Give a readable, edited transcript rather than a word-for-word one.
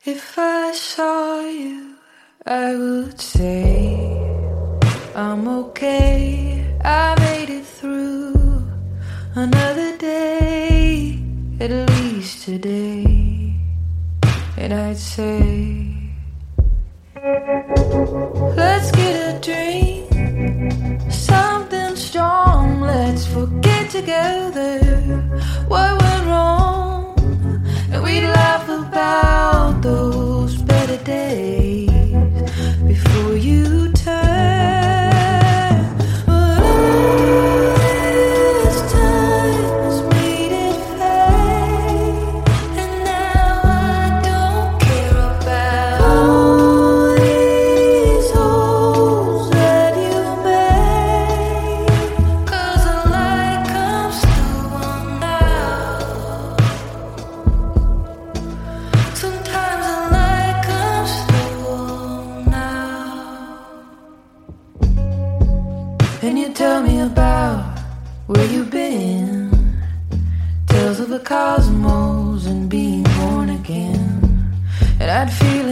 If I saw you, I would say I'm okay. I made it through another day, at least today. And I'd say, let's get a drink, something strong. Let's forget together what went wrong, and we'd laugh about those better days before you turn. But all this time has made it fade, and now I don't care about all these holes that you made, 'cause the light comes through on now. Sometimes the light comes through on now. And you tell me about where you've been, tales of the cosmos and being born again. And I'd feel